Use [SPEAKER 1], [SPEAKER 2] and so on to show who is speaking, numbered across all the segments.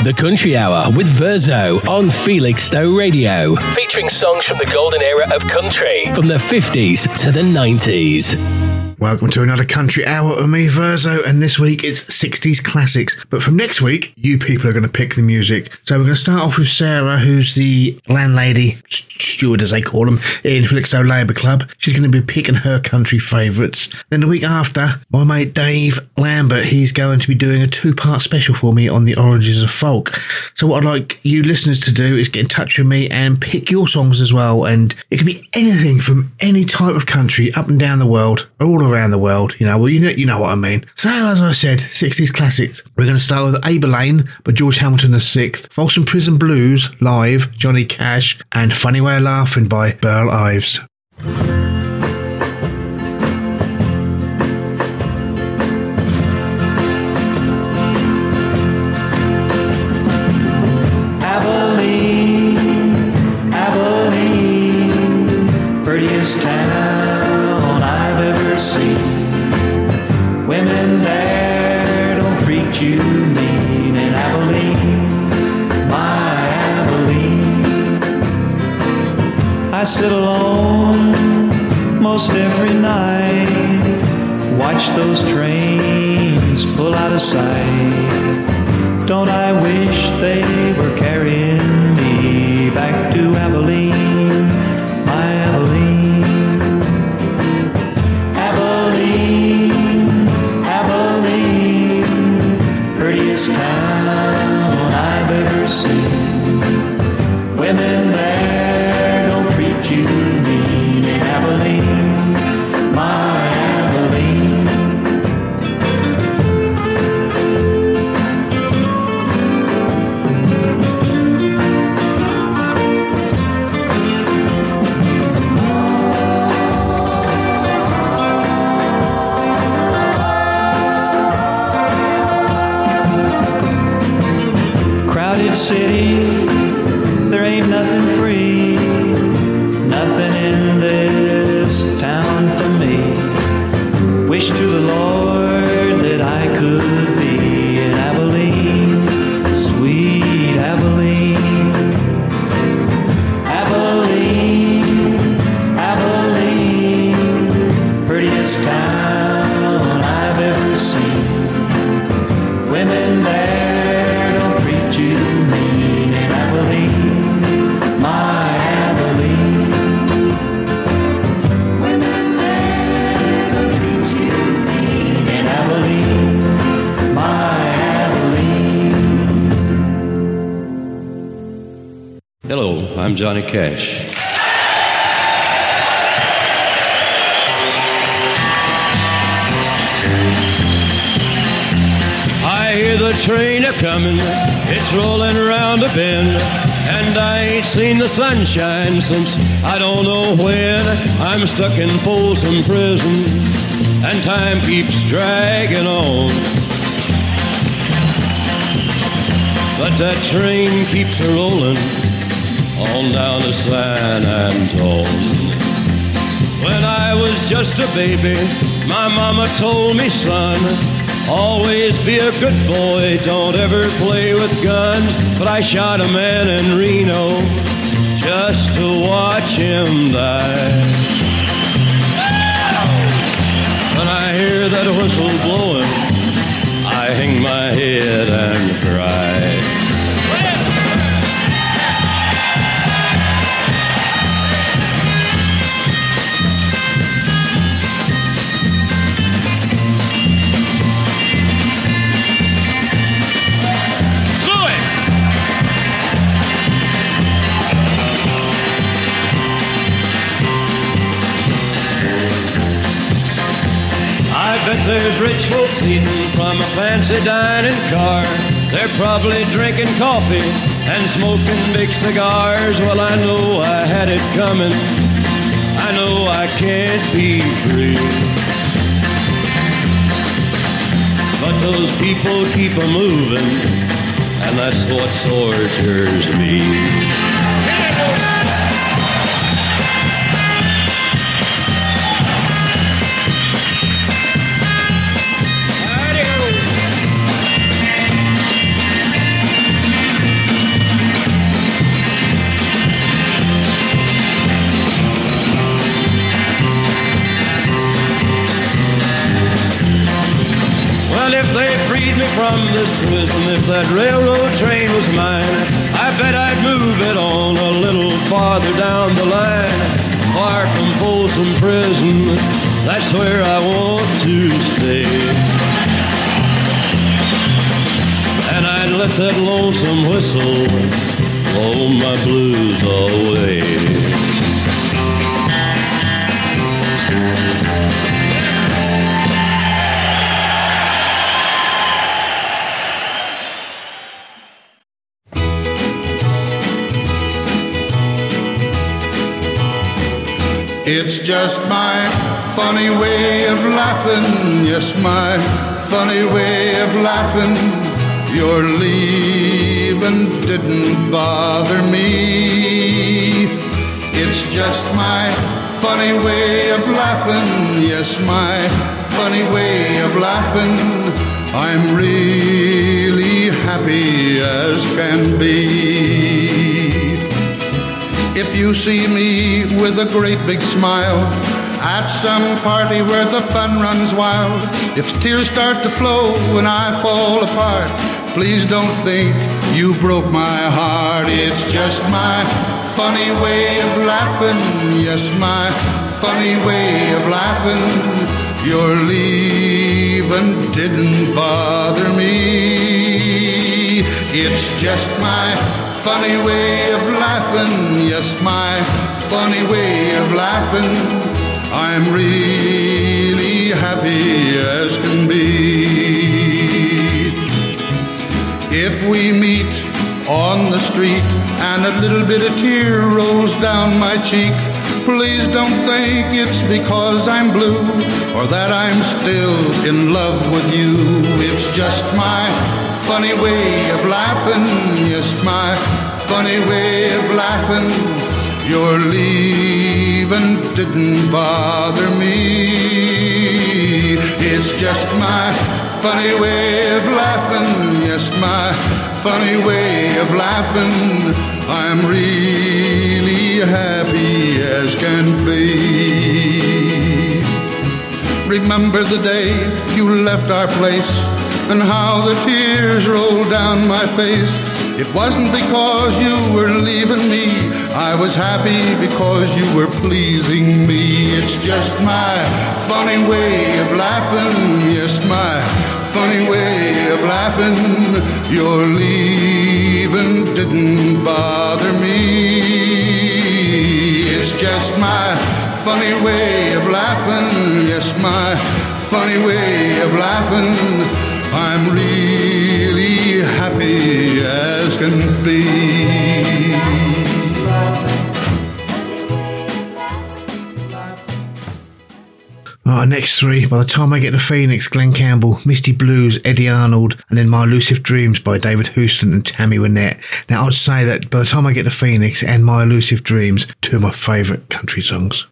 [SPEAKER 1] The Country Hour with Verzo on Felixstowe Radio, featuring songs from the golden era of country, from the 50s to the 90s.
[SPEAKER 2] Welcome to another Country Hour with me, Verzo, and this week it's 60s classics. But from next week, you people are going to pick the music. So we're going to start off with Sarah, who's the landlady, steward as they call them, in Felixstowe Labour Club. She's going to be picking her country favourites. Then the week after, my mate Dave Lambert, he's going to be doing a two-part special for me on the origins of folk. So what I'd like you listeners to do is get in touch with me and pick your songs as well. And it can be anything from any type of country up and down the world, all around the world, you know what I mean. So as I said, 60s classics. We're going to start with Abilene by George Hamilton VI, Folsom Prison Blues live, Johnny Cash, and Funny Way of Laughing by Burl Ives.
[SPEAKER 3] Abilene, prettiest town I've ever seen. Women there don't treat you mean in Abilene, my Abilene. I sit alone most every night, watch those trains pull out of sight. Don't I wish they were carrying me back to Abilene, my Abilene. Prettiest town I've ever seen. Women there don't treat you mean in Abilene, my Abilene. City, there ain't nothing free, nothing in this town for me. Wish to the Lord that I could be in Abilene, sweet Abilene. Abilene, Abilene, prettiest town I've ever seen. Women there don't treat you mean in Abilene, my Abilene. Women there don't treat you mean in Abilene, my Abilene.
[SPEAKER 4] Hello, I'm Johnny Cash. I hear the train a-comin', it's rolling around a bend, and I ain't seen the sunshine since I don't know when. I'm stuck in Folsom Prison, and time keeps dragging on. But that train keeps a-rolling on down to San Antone. When I was just a baby, my mama told me, son, always be a good boy, don't ever play with guns. But I shot a man in Reno just to watch him die. When I hear that whistle blowing, I hang my head and cry. I bet there's rich folks eating from a fancy dining car. They're probably drinking coffee and smoking big cigars. Well, I know I had it coming. I know I can't be free. But those people keep a-moving, and that's what tortures me. from this prison. If that railroad train was mine, I bet I'd move it on a little farther down the line. Far from Folsom Prison, that's where I want to stay. And I'd let that lonesome whistle blow my blues away.
[SPEAKER 5] It's just my funny way of laughing, yes, my funny way of laughing. Your leaving didn't bother me. It's just my funny way of laughing, yes, my funny way of laughing. I'm really happy as can be. If you see me with a great big smile at some party where the fun runs wild, if tears start to flow and I fall apart, please don't think you broke my heart. It's just my funny way of laughing, yes, my funny way of laughing. Your leaving didn't bother me. It's just my funny way of laughing, yes, my funny way of laughing. I'm really happy as can be. If we meet on the street and a little bit of tear rolls down my cheek, please don't think it's because I'm blue or that I'm still in love with you. It's just my funny way of laughing, yes, my funny way of laughing. Your leaving didn't bother me. It's just my funny way of laughing, yes, my funny way of laughing. I'm really happy as can be. Remember the day you left our place and how the tears rolled down my face. It wasn't because you were leaving me, I was happy because you were pleasing me. It's just my funny way of laughing, yes, my funny way of laughing. Your leaving didn't bother me. It's just my funny way of laughing, yes, my funny way of laughing. I'm really happy as can be.
[SPEAKER 2] Right, next three. By the Time I Get to Phoenix, Glenn Campbell. Misty Blues, Eddie Arnold. And then My Elusive Dreams by David Houston and Tammy Wynette. Now, I'd say that By the Time I Get to Phoenix and My Elusive Dreams, two of my favourite country songs.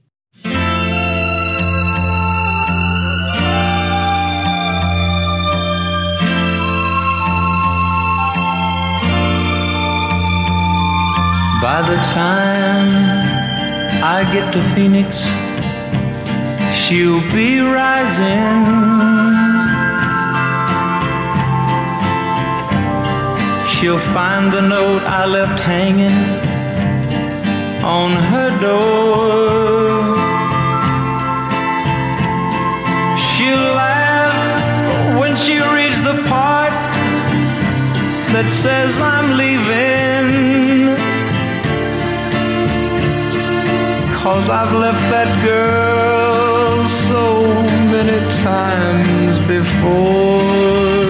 [SPEAKER 3] By the time I get to Phoenix, she'll be rising. She'll find the note I left hanging on her door. She'll laugh when she reads the part that says I'm leaving, 'cause I've left that girl so many times before.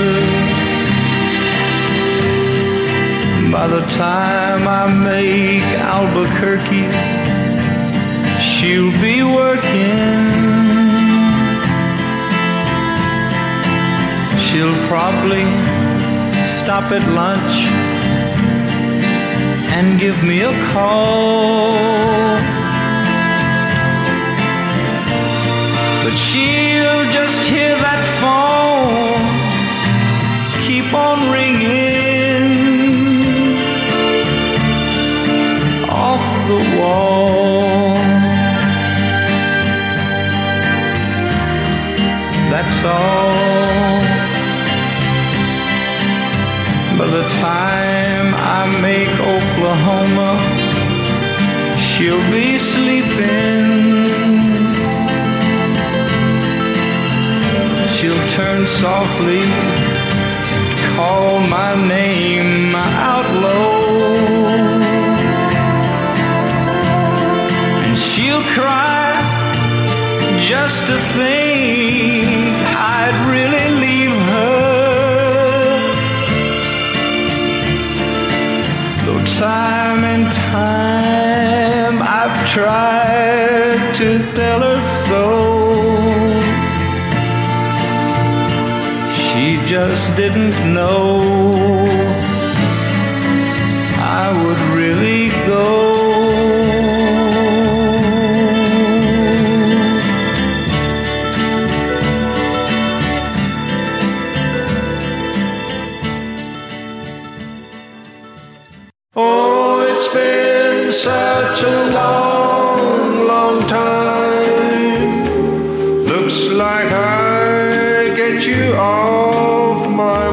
[SPEAKER 3] By the time I make Albuquerque, she'll be working. She'll probably stop at lunch and give me a call. But she'll just hear that phone keep on ringing off the wall. That's all.
[SPEAKER 6] By the time I make Oklahoma, she'll be sleeping. She'll turn softly and call my name out low, and she'll cry just to think I'd really leave her. Though time and time I've tried to tell her so, she just didn't know I would really go.
[SPEAKER 7] Oh, it's been such a long, long time. Looks like I get you off my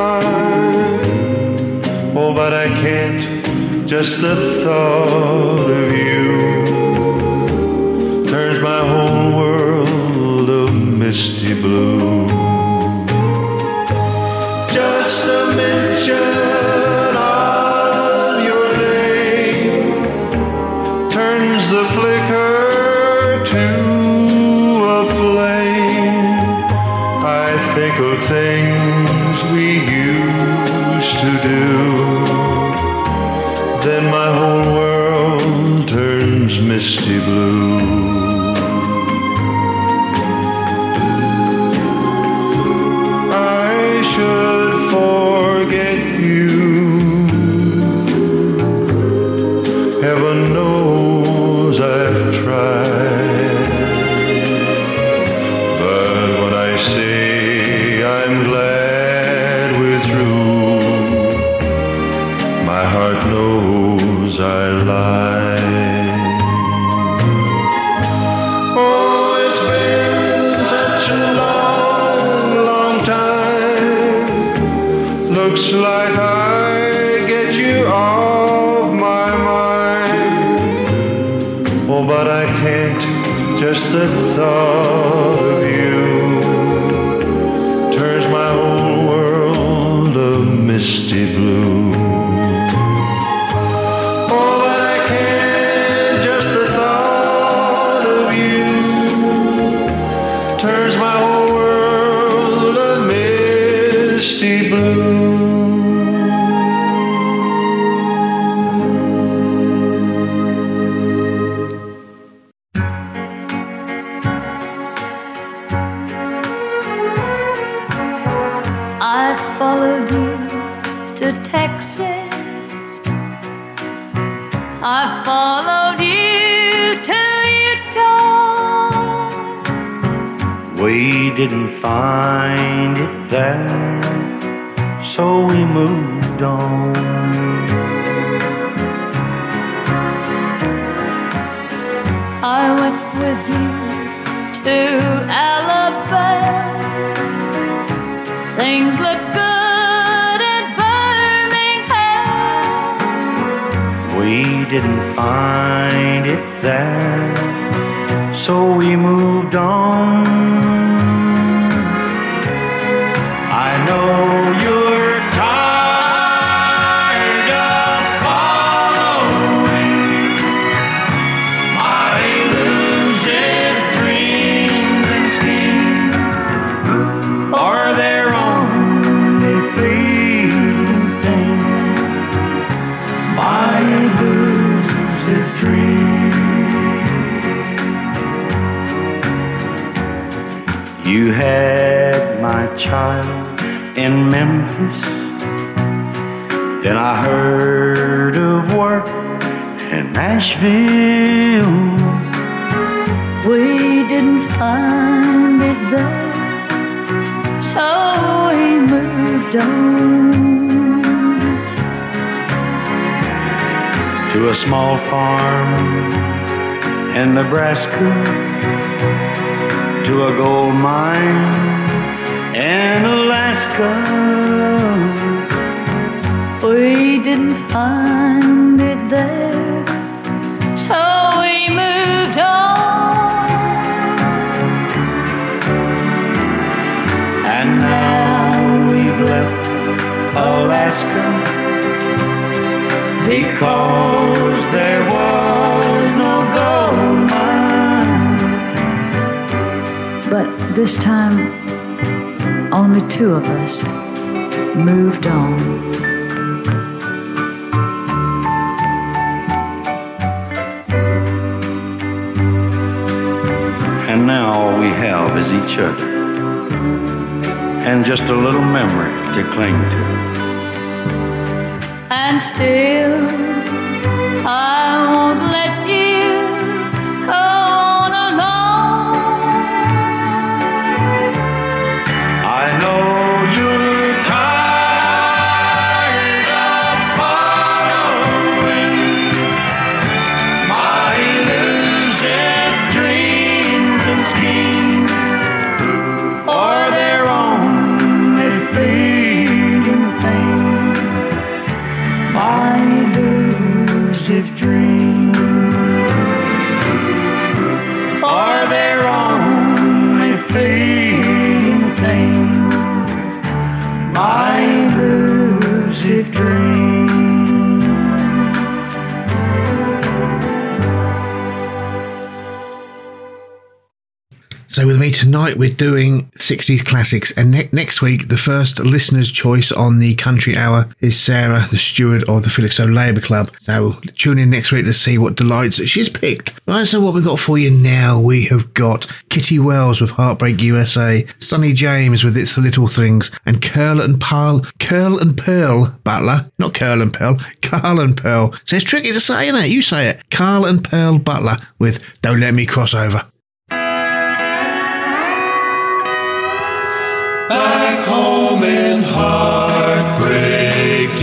[SPEAKER 7] mind. Oh, but I can't, just the thought of you turns my whole world a misty blue. Just a mention the flicker to a flame. I think of things we used to do, then my whole world turns misty blue. I should forget you, heaven knows I've tried, but when I say I'm glad we're through, my heart knows I lie. Oh, it's been such a long, long time. Looks like I get you off my mind. Oh, but I can't, just the thought of you turns my whole world a misty blue. Oh, but I can't, just the thought of you turns my whole world a misty blue.
[SPEAKER 8] I followed you to Texas. I followed you to Utah.
[SPEAKER 6] We didn't find it there, so we moved on.
[SPEAKER 8] I went with you to Alabama. Things look good in Birmingham.
[SPEAKER 6] We didn't find it there, so we moved on. I know you're tired of following my elusive dreams and schemes, for their only fleeting thing, my elusive dreams. You had my child in Memphis, then I heard of work in Nashville.
[SPEAKER 8] We didn't find it there, so we moved on
[SPEAKER 6] to a small farm in Nebraska, to a gold mine in Alaska. Alaska, because there was no gold mine.
[SPEAKER 8] But this time, only two of us moved on.
[SPEAKER 6] And now all we have is each other, and just a little memory to cling to.
[SPEAKER 8] And still, I won't let you go on alone.
[SPEAKER 6] I know you're tired of following my elusive dreams and schemes, for their only fleeting fame. My elusive dreams, for their only fleeting thing. My elusive dreams.
[SPEAKER 2] So with me tonight, we're doing 60s classics, and next week, the first listener's choice on the Country Hour is Sarah, the steward of the Felixstowe Labour Club. So tune in next week to see what delights she's picked. Right, so what we've got for you now, we have got Kitty Wells with Heartbreak USA, Sonny James with It's the Little Things, and Curl and Pearl Butler, not Curl and Pearl, Carl and Pearl. So it's tricky to say, isn't it? You say it. Carl and Pearl Butler with Don't Let Me Cross Over.
[SPEAKER 4] Back home in Heartbreak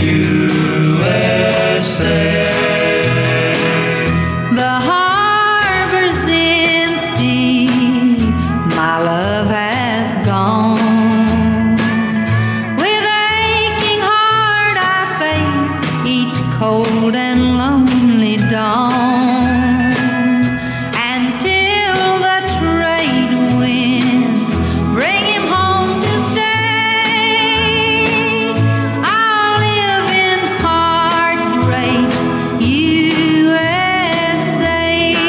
[SPEAKER 4] USA.
[SPEAKER 8] The harbor's empty, my love has gone. With aching heart I face each cold and lonely dawn. Until the trade winds bring him home to stay, I'll live in heartbreak USA.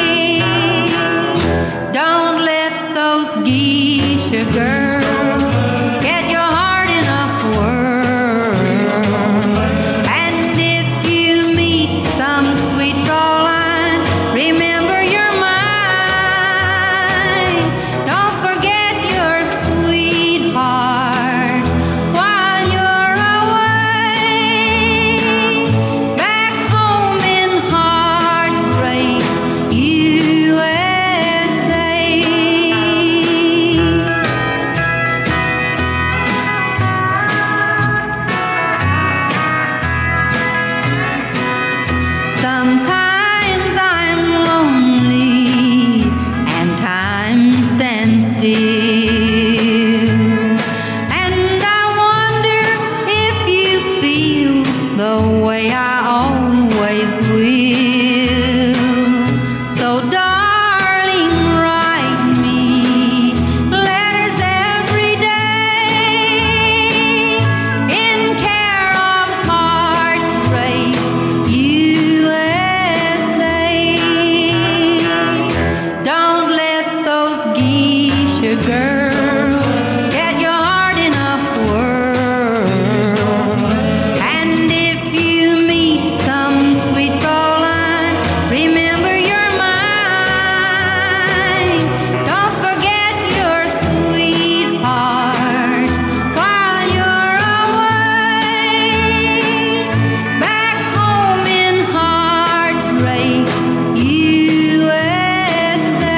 [SPEAKER 8] Don't let those geisha girls get your heart in a whirl. And if you meet some sweet Fraulein, remember you're mine. Don't forget your sweetheart while you're away. Back home in Heartbreak USA. Sometimes I'm lonely and time stands still, and I wonder if you feel the way I always will. So darling, write me letters every day in care of Heartbreak USA. Don't let those geisha girls get your heart in a whirl. And if you meet some sweet Fraulein, remember you're mine. Don't forget your sweetheart while you're away. Back home in Heartbreak USA.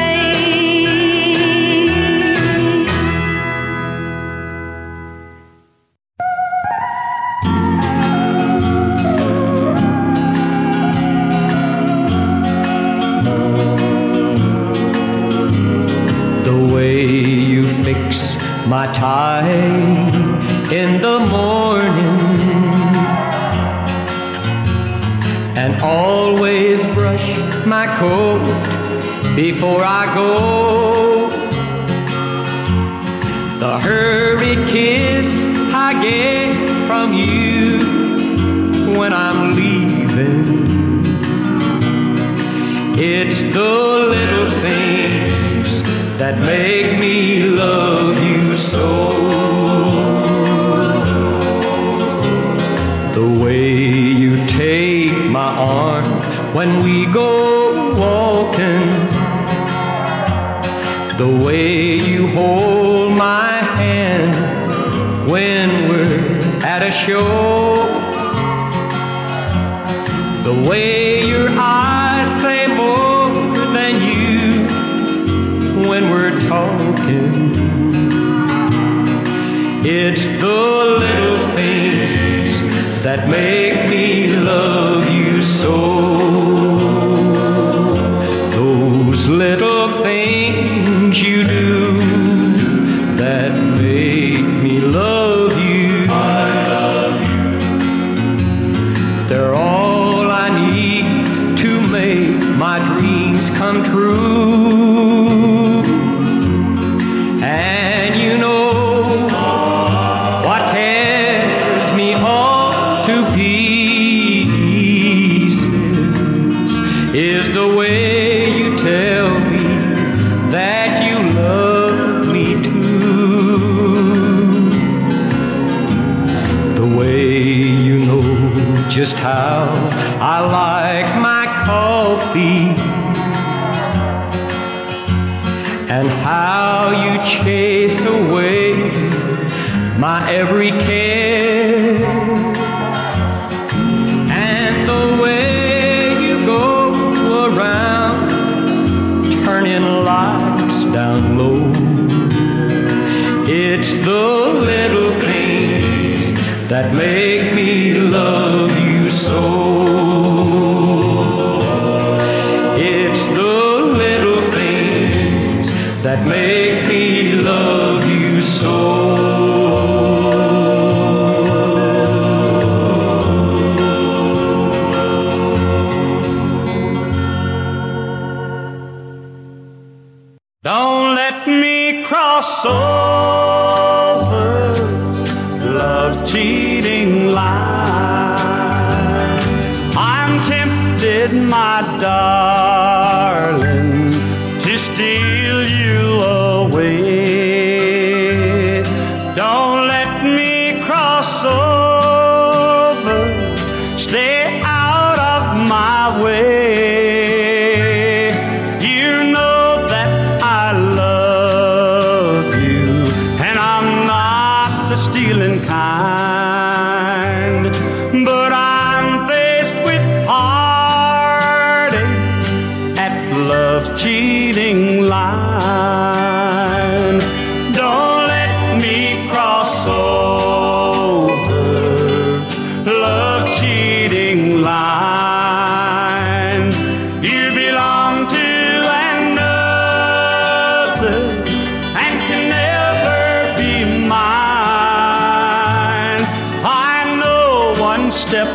[SPEAKER 4] The way you fix my tie in the morning, and always brush my coat before I go. The hurried kiss I
[SPEAKER 6] get from you when I'm leaving. It's the little things that make me love you so. The way you take my arm when we go walking, the way you hold my hand when we're at a show, the way your eyes say more than you when we're talking. It's the little things that make me love you so. Those little things you do that make me love you. I love you. They're all I need to make my dreams come true. And you know what tears me all to pieces is the way you tell me that you love me too. The way you know just how I like my coffee, and how you chase away my every care, and the way you go around turning lights down low. It's the little things that make me love you so. It's the little things that make me love you so. Don't let me cross over love's cheating line. I'm tempted, my darling, to steal you away. Don't let me cross over, stay out of my way. You know that I love you, and I'm not the stealing kind, but I'm faced with heartache at love's cheating line. Don't let me cross over love's cheating line. You belong to another and can never be mine. I know one step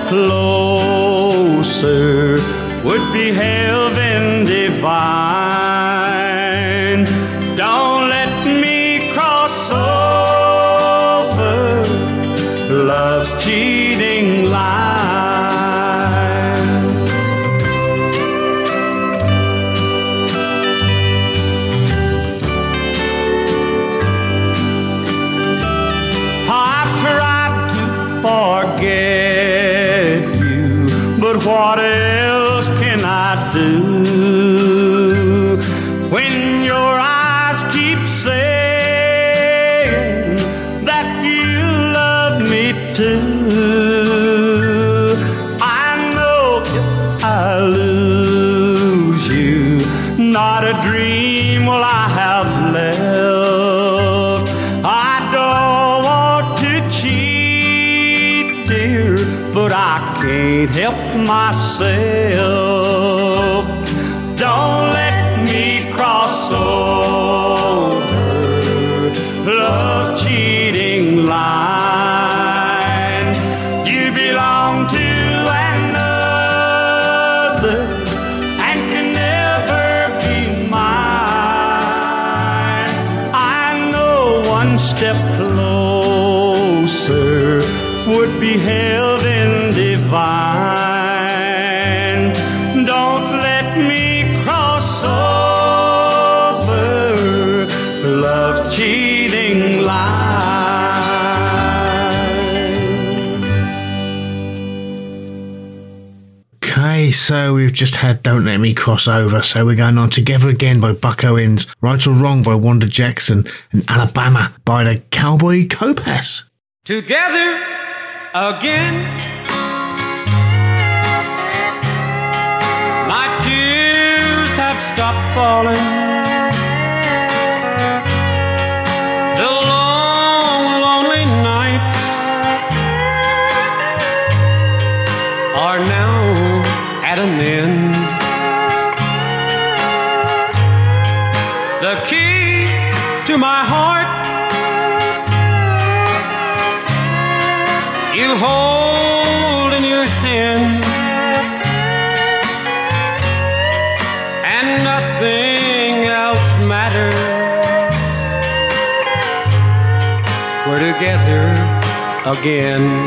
[SPEAKER 6] closer would be heaven divine. Don't let me cross over love's cheating line. I've tried to forget you, but what else can I do when your eyes keep saying that you love me too? I know if I lose you, not a dream will I have left. I don't want to cheat, dear, but I can't help myself. Don't let me cross over love cheating line. You belong to another and can never be mine. I know one step closer living divine. Don't let me cross over love cheating line.
[SPEAKER 2] Okay, so we've just had Don't Let Me Cross Over, so we're going on Together Again by Buck Owens, Right or Wrong by Wanda Jackson, and Alabama by the Cowboy Copas.
[SPEAKER 6] Together again, my tears have stopped falling. The long, lonely nights are now at an end. The key to my heart you hold in your hand, and nothing else matters. We're together again.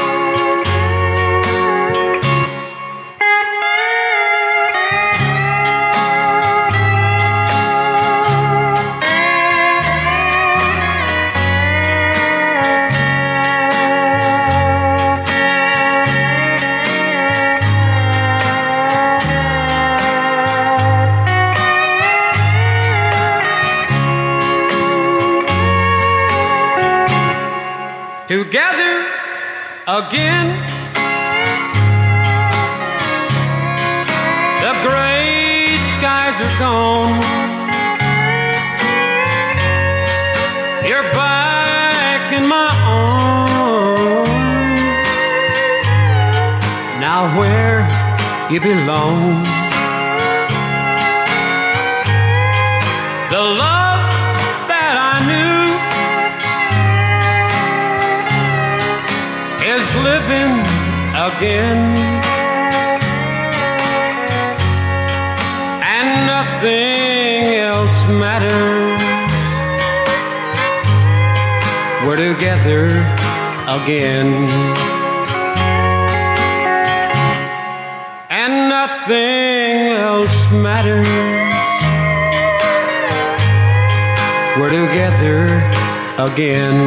[SPEAKER 6] Together again, the gray skies are gone. You're back in my arms, now where you belong. The love that I knew is living again, and nothing else matters. We're together again, and nothing else matters. We're together again.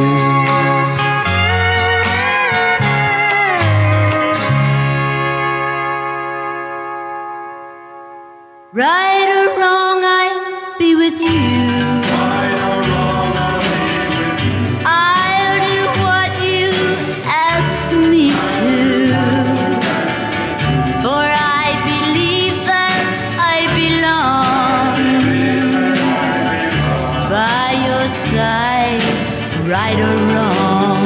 [SPEAKER 9] Right or wrong, I'll be with you.
[SPEAKER 3] Right or wrong, I'll be with you.
[SPEAKER 9] I'll do what you ask me to. For I believe that I belong by your side, right or wrong.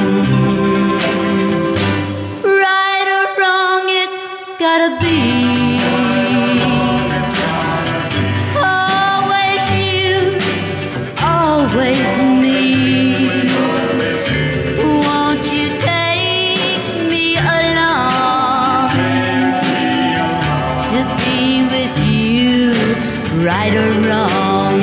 [SPEAKER 9] Right or wrong, it's gotta be. Always me. Won't you take me along to be with you, right or wrong?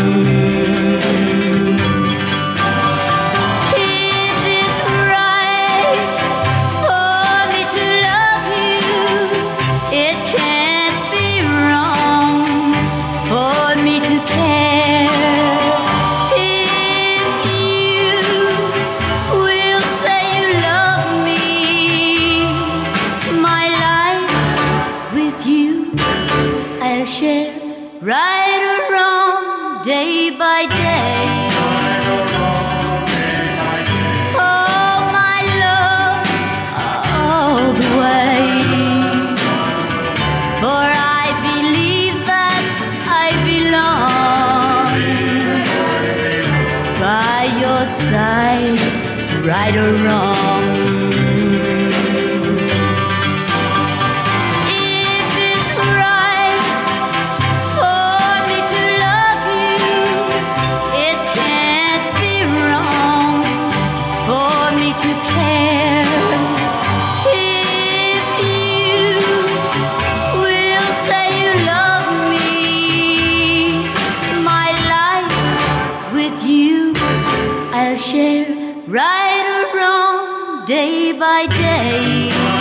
[SPEAKER 9] If it's right for me to love you, it can't be wrong for me to care. Right or wrong, day by day. Oh, my love, all the way. For I believe that I belong by your side, right or wrong. Right or wrong, day by day.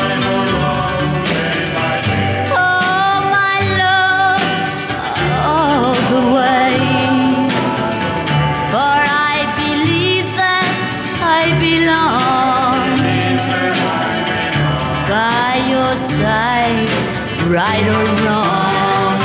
[SPEAKER 9] by your side, right or wrong.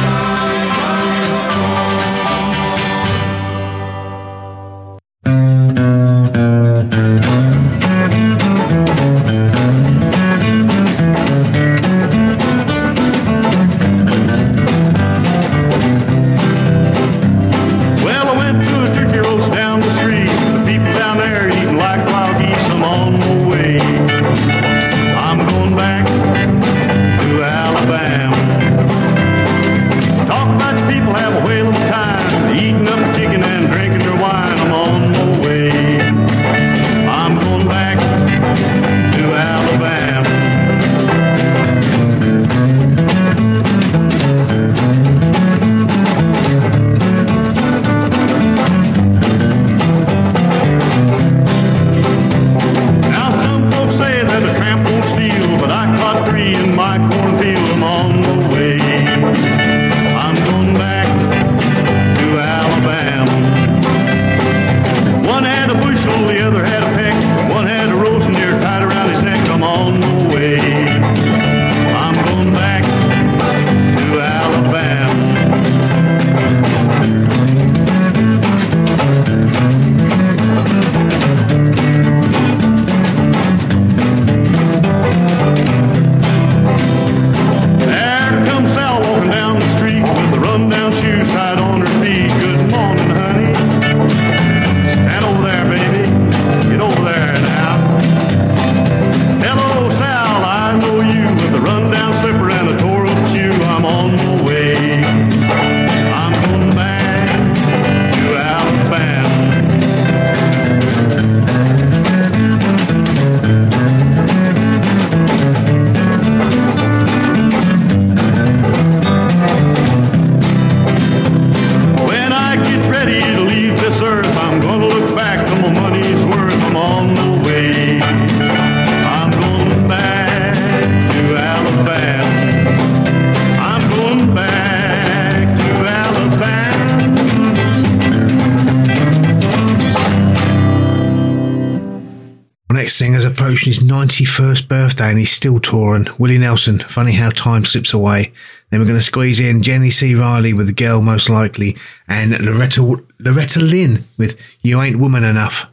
[SPEAKER 2] Singer's approaching his 91st birthday and he's still touring. Willie Nelson, Funny How Time Slips Away. Then we're going to squeeze in Jenny C. Riley with The Girl Most Likely and Loretta Lynn with You Ain't Woman Enough.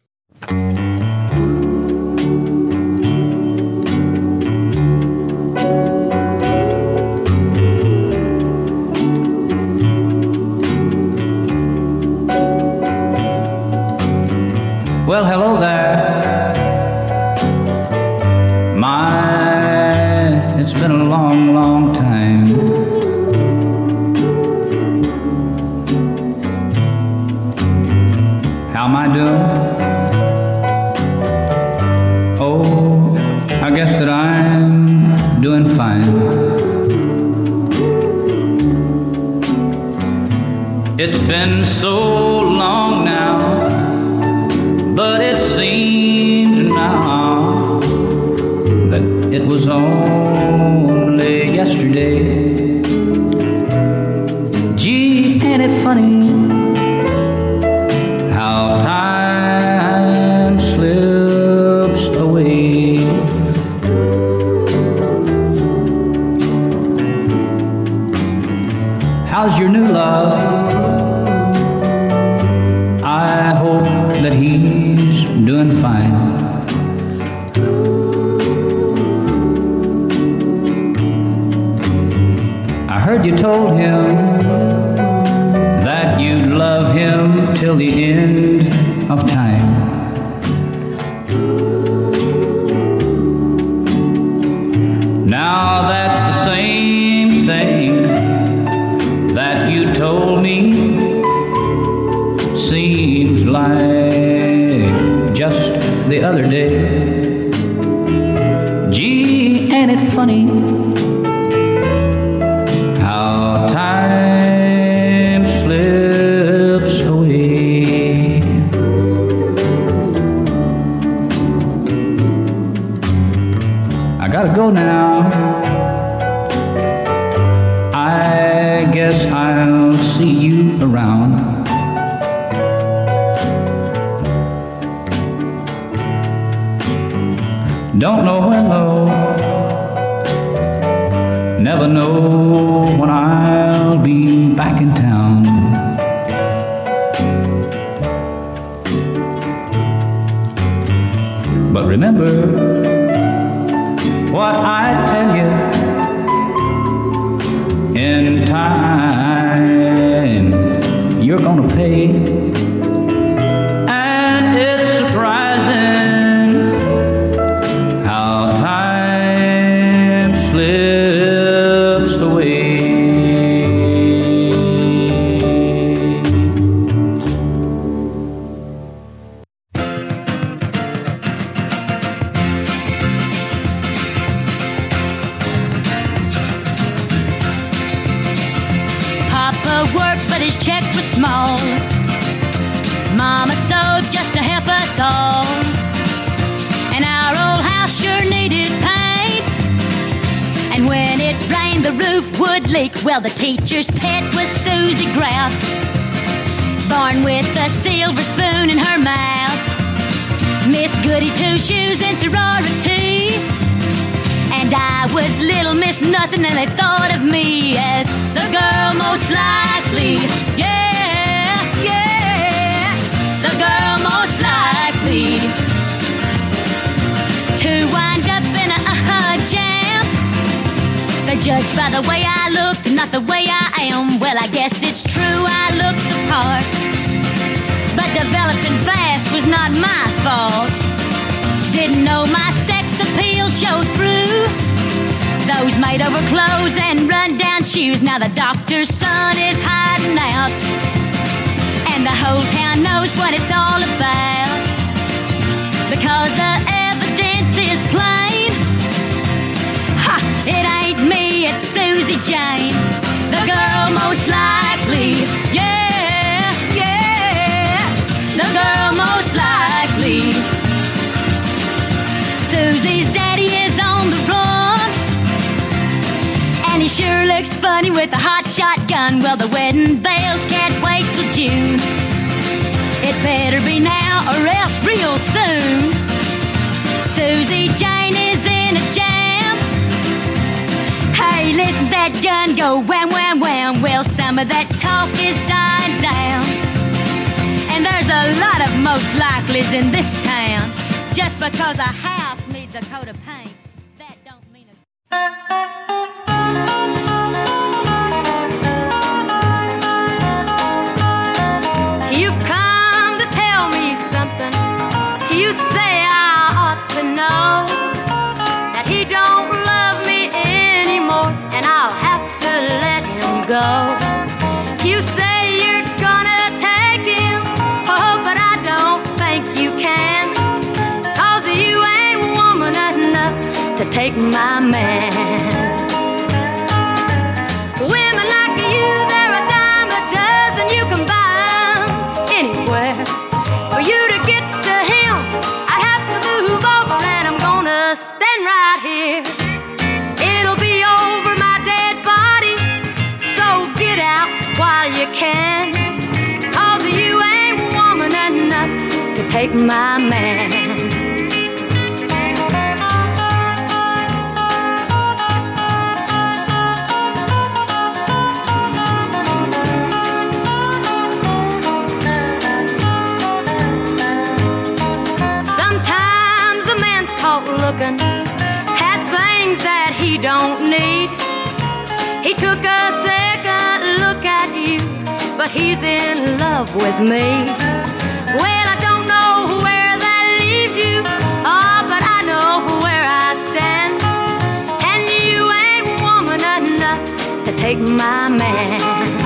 [SPEAKER 10] Well, hello there. It's been a long, long time. How am I doing? Oh, I guess that I'm doing fine. It's been so long now, but it seems now that it was only yesterday. Gee, ain't it funny how time slips away? How's your new love? I hope that he's doing fine. I heard you told him that you'd love him till the end of time. Now that's the same thing that you told me. Seems like just the other day. Gee, ain't it funny how time slips away? I gotta go now. I guess I'll see you around. Don't know when though, never know when I'll be back in town. But remember what I tell you, in time you're gonna pay. And it's surprising how time slips away.
[SPEAKER 11] Papa worked, but his check was small. Mama sewed just to help us all. And our old house sure needed paint. And when it rained, the roof would leak. Well, the teacher's pet was Susie Grout, born with a silver spoon in her mouth. Miss Goody Two Shoes in sorority, and I was Little Miss Nothing, and they thought of me as the girl most likely. Yeah, yeah, the girl most likely to wind up in a jam. They judge by the way I looked, not the way I am. Well, I guess it's true, I looked the part, but developing fast was not my fault. Didn't know my sex appeal showed through those made-over clothes and run-down shoes. Now the doctor's son is hiding out, and the whole town knows what it's all about, because the evidence is plain. Ha! It ain't me, it's Susie Jane, the girl most likely. Yeah, yeah, the girl most likely. Susie's daddy is on the run, and he sure looks funny with a hot shotgun. Well, the wedding bells can't wait till June. It better be now or else real soon. Susie Jane is in a jam. Hey, listen to that gun go wham, wham, wham. Well, some of that talk is dying down, and there's a lot of most likelies in this town. Just because a house needs a coat of paint, that don't mean a... You've come to tell me something. You say I ought to know that he don't love me anymore, and I'll have to let him go. You say you're gonna take him, oh, but I don't think you can, 'cause you ain't woman enough to take my man. Women like you, they're a dime a dozen. You can buy 'em anywhere. For you to get to him, I'd have to move over, and I'm gonna stand right here. It'll be over my dead body, so get out while you can, 'cause you ain't woman enough to take my man. Sometimes a man's caught looking at things that he don't need. He took a second look at you, but he's in love with me. Well, I don't know where that leaves you, oh, but I know where I stand, and you ain't woman enough to take my man.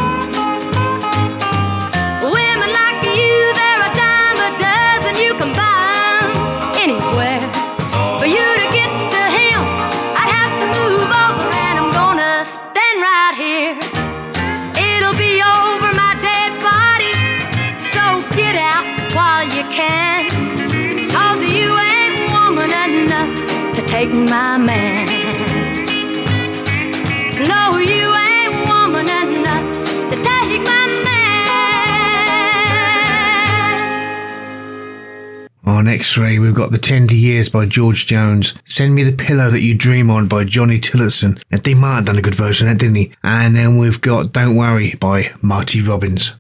[SPEAKER 11] Women like you, they're a dime a dozen. You can buy 'em anywhere. For you to get to him, I'd have to move over, and I'm gonna stand right here. It'll be over my dead body, so get out while you can, 'cause you ain't woman enough to take my man. No, you ain't woman enough
[SPEAKER 2] our next three, we've got The Tender Years by George Jones, Send Me the Pillow That You Dream On by Johnny Tillotson. Now, Dean Martin done a good version of that, didn't he? And then we've got Don't Worry by Marty Robbins.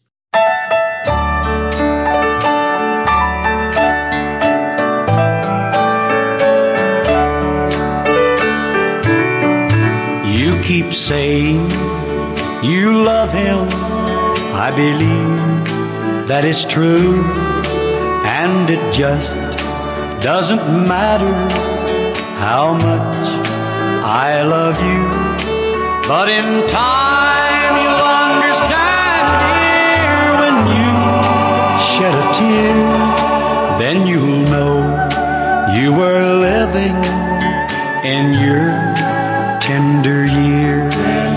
[SPEAKER 6] You keep saying you love him. I believe that it's true, and it just doesn't matter how much I love you. But in time you'll understand, dear, when you shed a tear, then you'll know you were living in your tender years.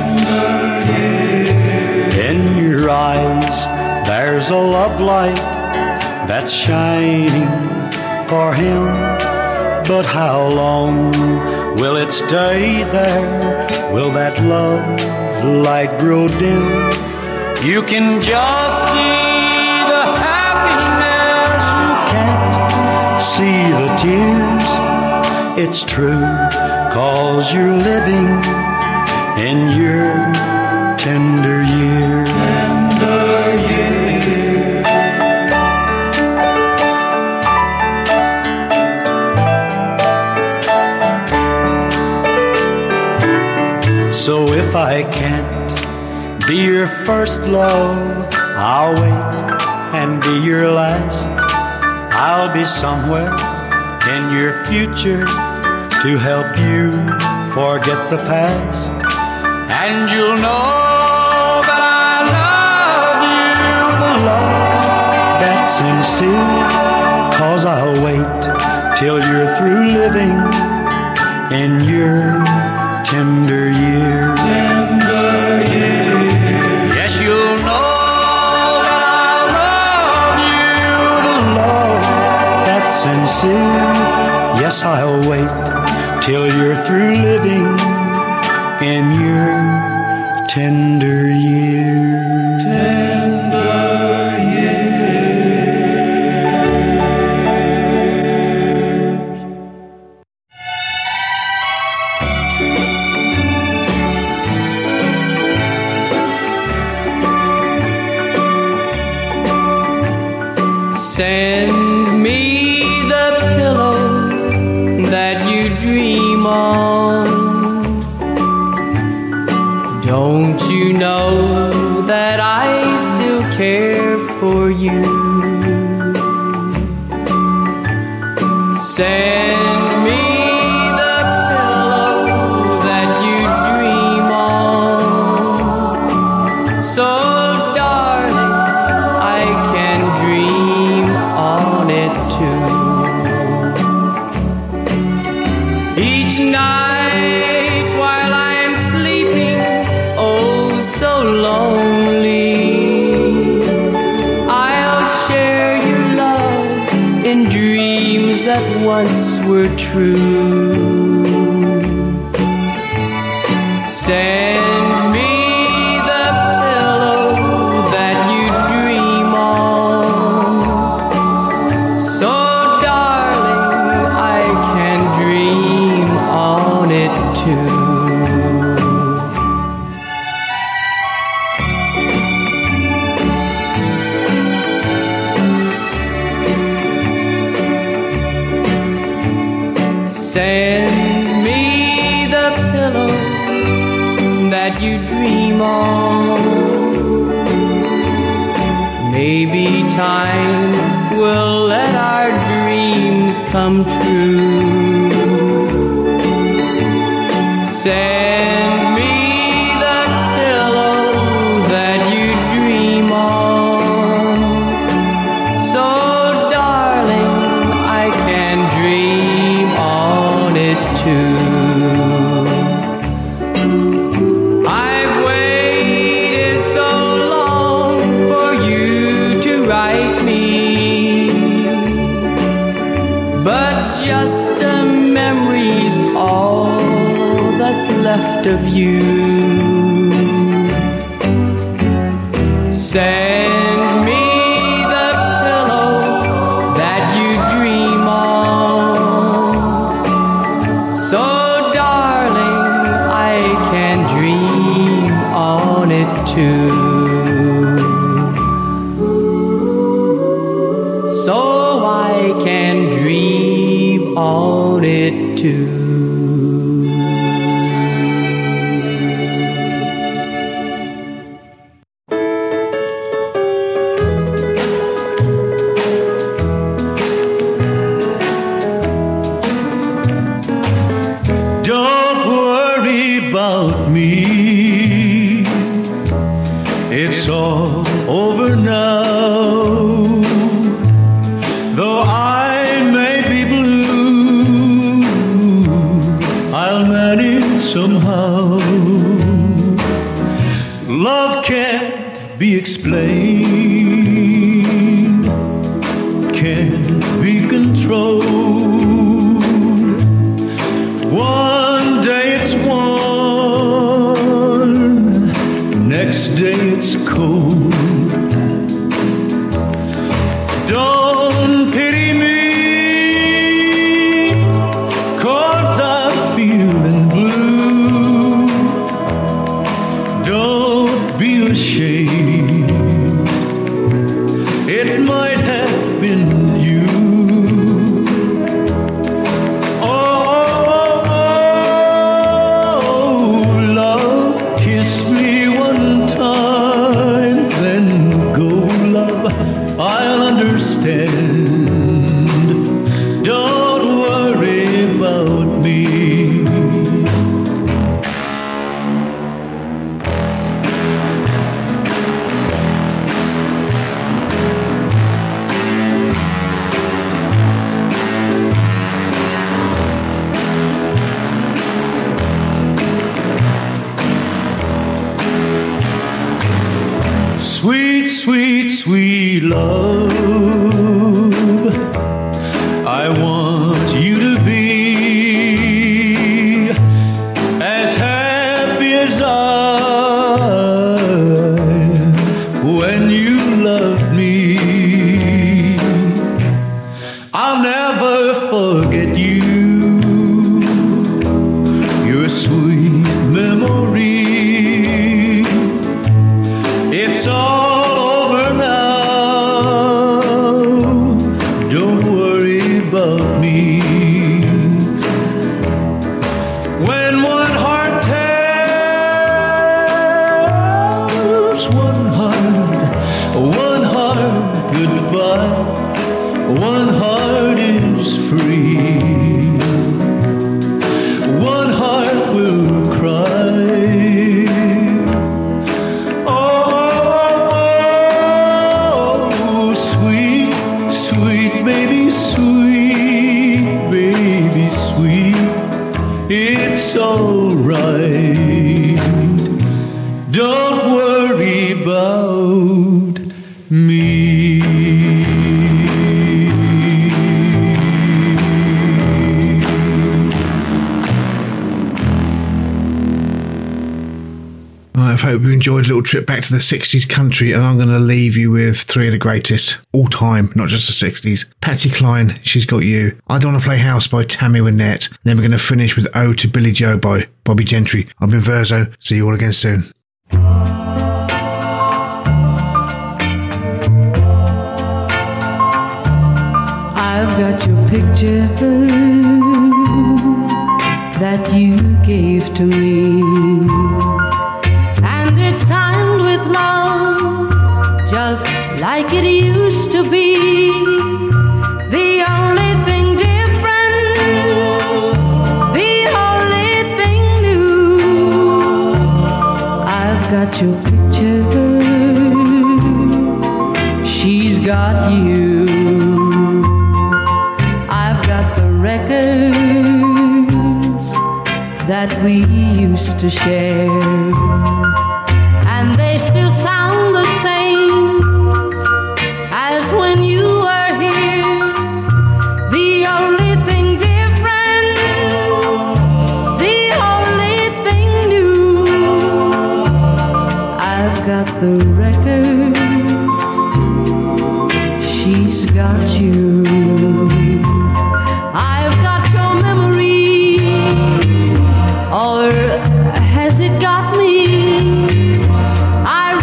[SPEAKER 6] In your eyes there's a love light that's shining for him, but how long will it stay there? Will that love light grow dim? You can just see the happiness, you can't see the tears. It's true, 'cause you're living in your tender years. So if I can't be your first love, I'll wait and be your last. I'll be somewhere in your future to help you forget the past. And you'll know that I love you, the love that's sincere. 'Cause I'll wait till you're through living in your tender years. Yes, you'll know that I love you, the love that's sincere. Yes, I'll wait till you're through living in your tender years. Tender years.
[SPEAKER 12] Send me the pillow that you dream on. Don't you know that I still care for you? Send me the pillow that you dream on. So, darling, I can dream on it too. Each night while I'm sleeping, oh so lonely, I'll share your love in dreams that once were true. Send me the pillow that you dream on. So, darling, I can dream on it too. Send me the pillow that you dream on. Maybe time will let our dreams come true. Send me the pillow that you dream on. So, darling, I can dream on it too. I've waited so long for you to write me, but just a memory's all that's left of you. Send me the pillow that you dream too. So I can dream on it too.
[SPEAKER 7] Don't worry about me. It's all over now. Though I may be blue, I'll manage somehow. Love can't be explained, can't be controlled. One day it's warm, next day it's cold. Don't pity me, 'cause I'm feeling blue. Don't be ashamed, it might have been you. I'll understand. Don't worry about me. Sweet, sweet, sweet love, I want you to be as happy as I when you love me. I'll never forget you, your sweet memory. It's all over now. Don't worry about me. When one heart tells one heart goodbye, one heart is free. One heart will cry. It's all right. Don't worry about me.
[SPEAKER 2] I hope you enjoyed a little trip back to the 60s country, and I'm going to leave you with three of the greatest all time, not just the 60s. Patsy Cline, She's Got You. I Don't Want to Play House by Tammy Wynette. Then we're going to finish with Ode to Billy Joe by Bobby Gentry. I've been Verzo. See you all again soon.
[SPEAKER 8] I've got your picture that you gave to me, and it's signed with love, just like it used to be. The only thing different, the only thing new, I've got your picture, she's got you. Records that we used to share, and they still sound the same as when you were here. The only thing different, the only thing new, I've got the records, she's got you. I've got your memory, or has it got me? I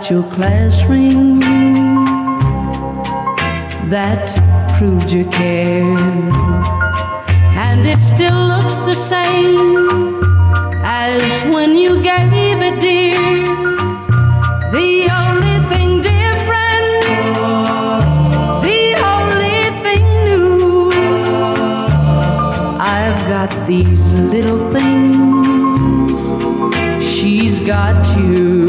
[SPEAKER 12] got your class ring that proved you cared, and it still looks the same as when you gave it, dear. The only thing different, the only thing new, I've got these little things, she's got you.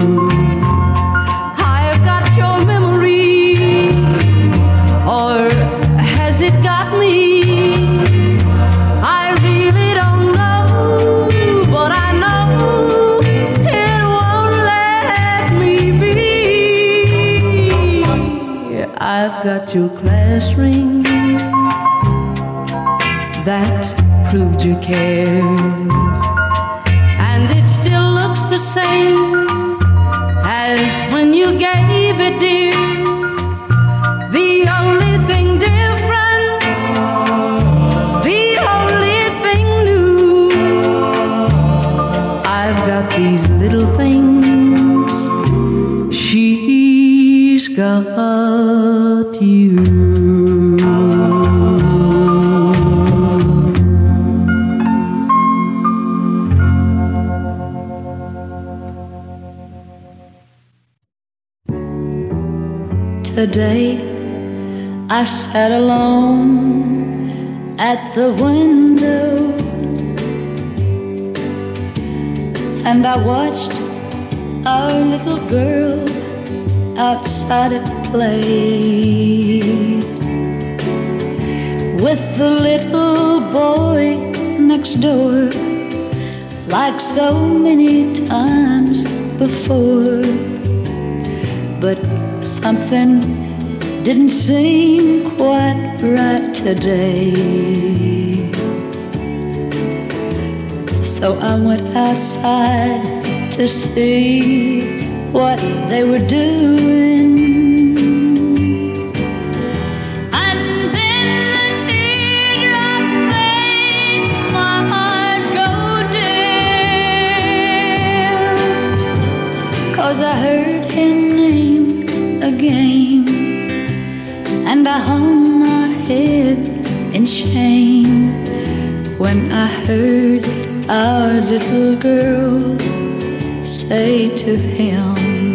[SPEAKER 12] I've got your memory, or has it got me? I really don't know, but I know it won't let me be. I've got your class ring that proved you cared, and it still looks the same as when you gave it, dear. The only thing different, the only thing new, I've got these little things, she's got you.
[SPEAKER 8] Today I sat alone at the window, and I watched our little girl outside at play with the little boy next door, like so many times before. But something didn't seem quite right today, so I went outside to see what they were doing. And then the teardrops made my eyes go dim, 'cause I heard him named again, and I hung my head in shame when I heard our little girl say to him,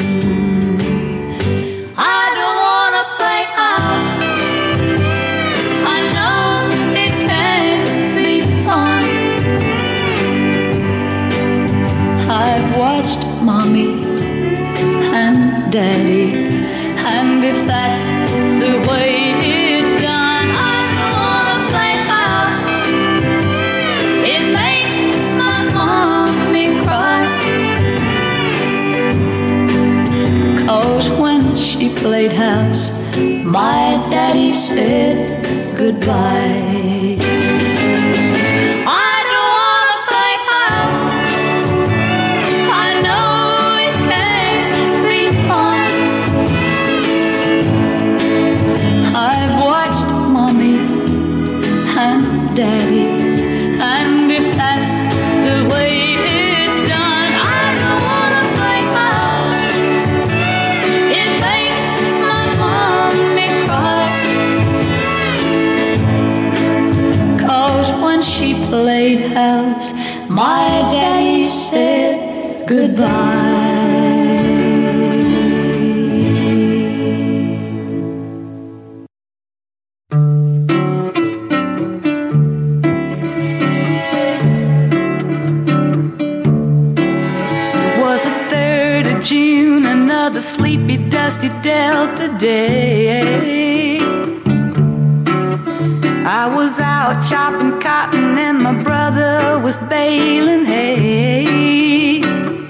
[SPEAKER 8] I don't want to play house, I know it can't be fun. I've watched Mommy and Daddy, and if that's the way it's done, I don't want to play house. It makes my mommy cry, 'cause when she played house, my daddy said goodbye. I don't want to play house, I know it can't be fun. I've watched Mommy and Daddy, and if that's the way it's done, I don't want to play house. It makes my mommy cry, 'cause when she played house, my daddy said goodbye.
[SPEAKER 12] June, another sleepy, dusty Delta day. I was out chopping cotton and my brother was baling hay.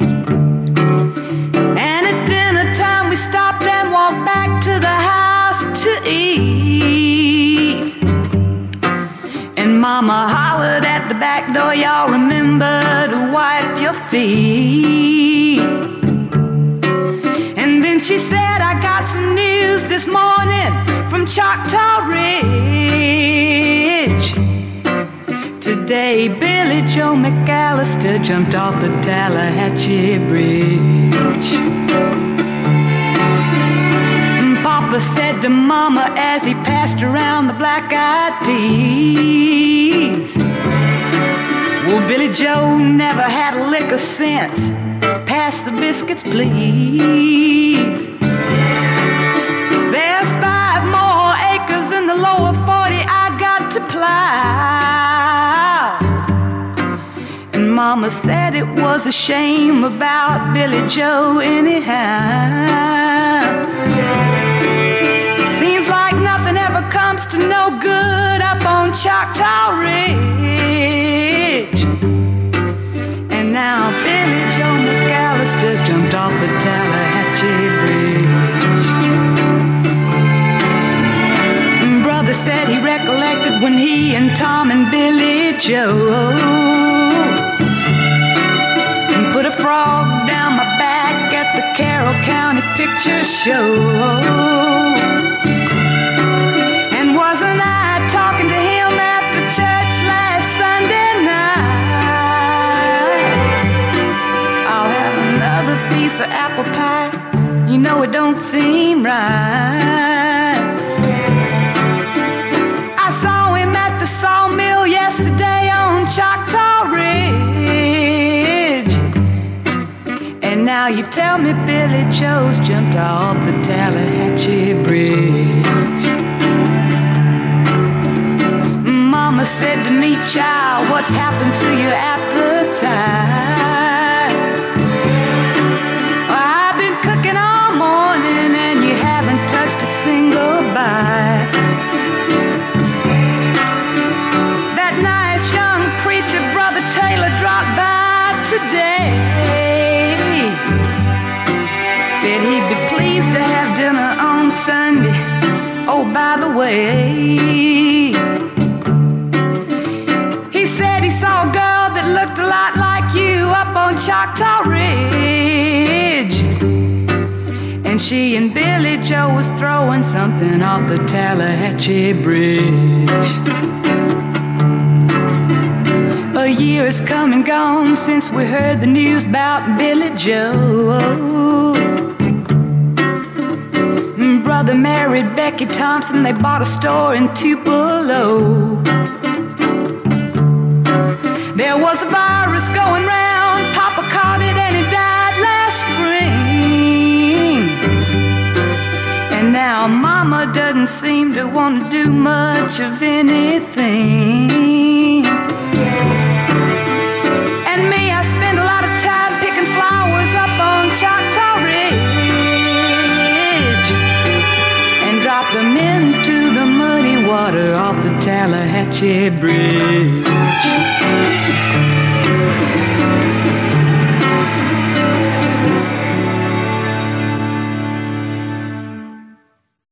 [SPEAKER 12] And at dinner time we stopped and walked back to the house to eat. And Mama hollered at the back door, y'all remember to wipe your feet. And then she said, I got some news this morning from Choctaw Ridge. Today, Billy Joe McAllister jumped off the Tallahatchie Bridge. said to Mama as he passed around the black-eyed peas, well, Billy Joe never had a lick of sense. Pass the biscuits, please. There's 5 more acres in the lower 40 I got to plow. And Mama said it was a shame about Billy Joe anyhow. Seems like nothing ever comes to no good up on Choctaw Ridge. And now Billy Joe McAllister's jumped off the Tallahatchie Bridge. Brother said he recollected when he and Tom and Billy Joe put a frog down my back at the Carroll County Picture Show. And wasn't I talking to him after church last Sunday night? I'll have another piece of apple pie. You know it don't seem right. I saw him at the sawmill yesterday on Choctaw Ridge. And now you tell me Billy Joe's jumped off the Tallahatchie Bridge. Mama said to me, child, what's happened to your appetite? Well, I've been cooking all morning and you haven't touched a single bite. That nice young preacher, Brother Taylor, dropped by today. Said he'd be pleased to have dinner on Sunday. Oh, by the way, he said he saw a girl that looked a lot like you up on Choctaw Ridge. And she and Billy Joe was throwing something off the Tallahatchie Bridge. A year has come and gone since we heard the news about Billy Joe. Brother married Becky Thompson, they bought a store in Tupelo. There was a virus going round, Papa caught it and he died last spring. And now Mama doesn't seem to want to do much of anything. And me, I spend a lot of time picking flowers up on Choctaw Ridge and drop them into the muddy water off the Tallahatchie Bridge.